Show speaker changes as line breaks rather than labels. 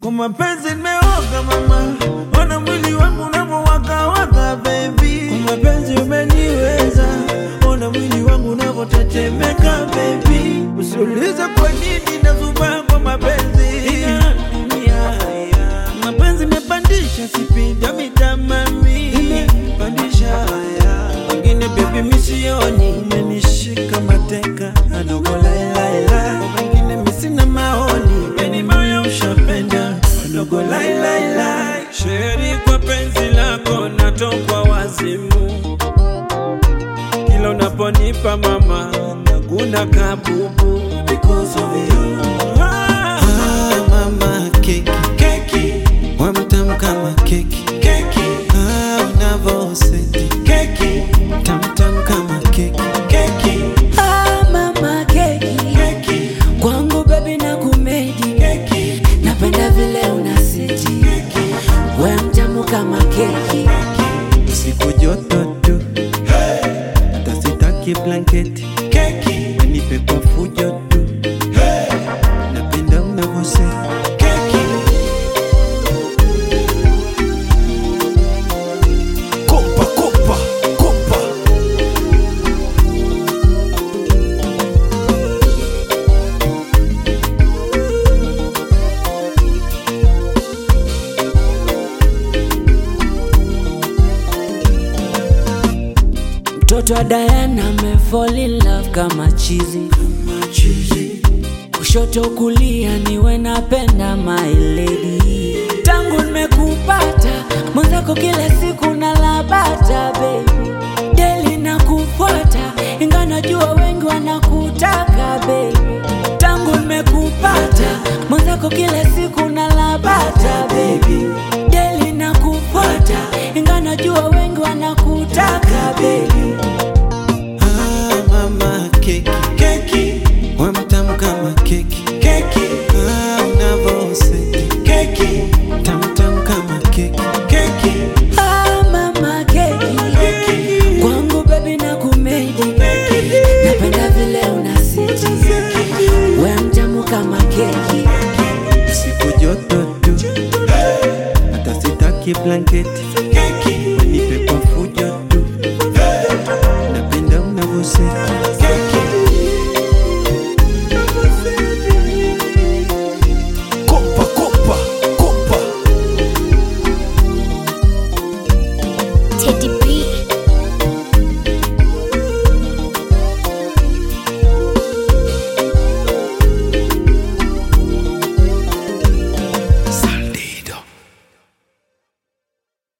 Kwa mapenzi nimeoga mama, ona mwili wangu unavyowaka waka baby. Kwa mapenzi umeniweza, ona mwili wangu unavyotetemeka baby. Usiulize kwa nini nazubaa kwa mapenzi. Mapenzi mepandisha sipinda mitamami, imepandisha wengine baby misioni. Umenishika mateka adogo lailaila, wengine misina maoni. Meni moyo ushapenda adogo lailaila. Sheri kwa penzi lako natokwa wazimu, kila unaponipa mama naguna kabubu because of you.
Mama keki wamtam kama keki unavoseti
Keki
tamtam kama keki
mama keki kwangu baby na kumedi napenda vile unasiti we mtamu kama keki.
siku joto tu hata sitaki blanketi wenipe kwa fujo tu napenda unavoseti
Mtoto wa Diana me fall in love kama chizi, kushoto kulia niwe napenda my lady. Tangu nimekupata mwenzako kila siku nalabata baby, deli na kufuata inga najua wengi wanakutaka baby. Tangu nimekupata mwenzako kila siku nalabata baby, deli na kufuata inga najua wengi wanakutaka baby.
Mama keki wamtam kama keki unavoseti tamtam kama keki
mama keki kwangu baby na kumedi napenda vile unasiti we mtamu kama keki.
siku joto tu hata sitaki blanketi